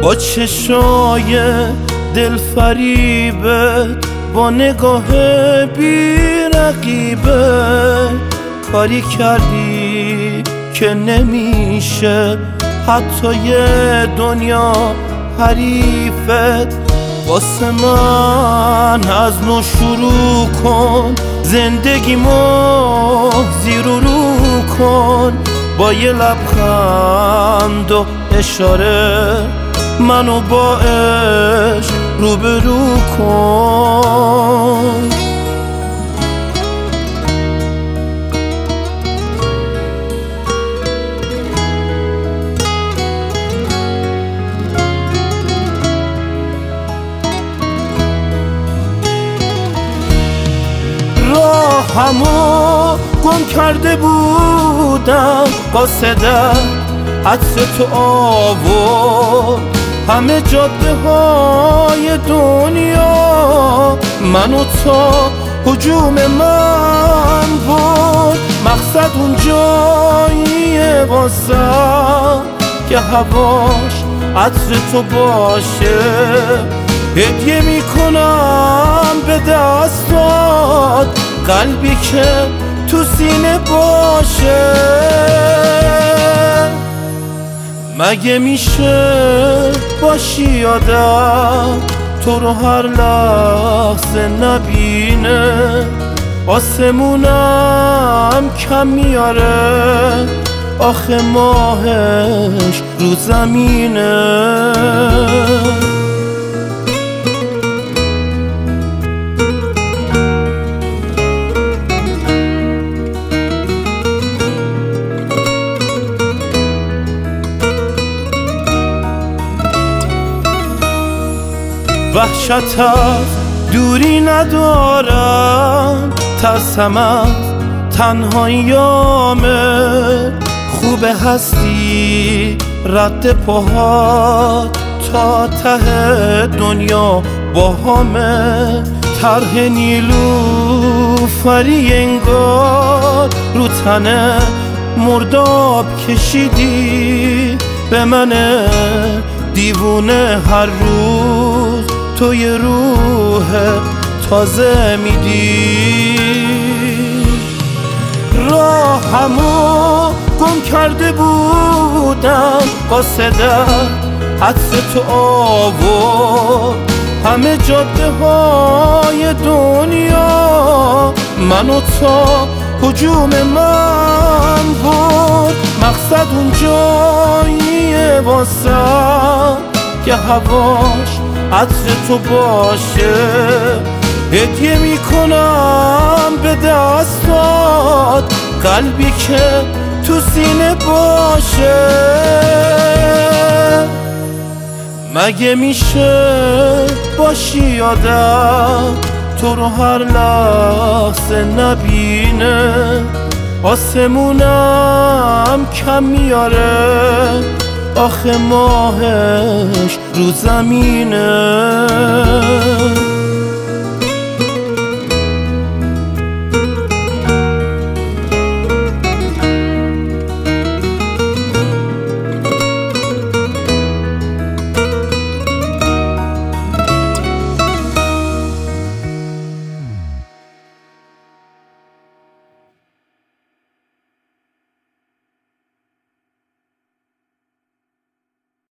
با چشای دل فریبت، با نگاه بی رقیبت کاری کردی که نمیشه حتی یه دنیا حریفت. واسه من از نو شروع کن، زندگیمو زیر و رو کن، با یه لبخند و اشاره منو با عشق روبرو کن. راهمو گم کرده بودم، با صدق عطر تو آورد همه جاده های دنیا، منو تا هجوم من برد. مقصد اون جاییه واسم که هواش عطر تو باشه، هدیه میکنم به دستات قلبی که تو سینه باشه. مگه میشه باشی آدم تو رو هر لحظه نبینه، آسمونم کم میاره آخه ماهش رو زمینه. وحشت از دوری ندارم، ترسم از تنهاییامه، خوب هستی رد پاها تا ته دنیا با همه. طرح نیلوفری انگار رو تنه مرداب کشیدی، به من دیوونه هر روز تو یه روح تازه میدی. راهمو گم کرده بودم، با صدق عطر تو آورد همه جاده های دنیا، منو تا هجوم من برد. مقصد اون جاییه واسم که هواش عطر تو باشه، هدیه میکنم به دستات قلبی که تو سینه باشه. مگه میشه باشی آدم تو رو هر لحظه نبینه، آسمونم کم میاره آخه ماهش رو زمینه.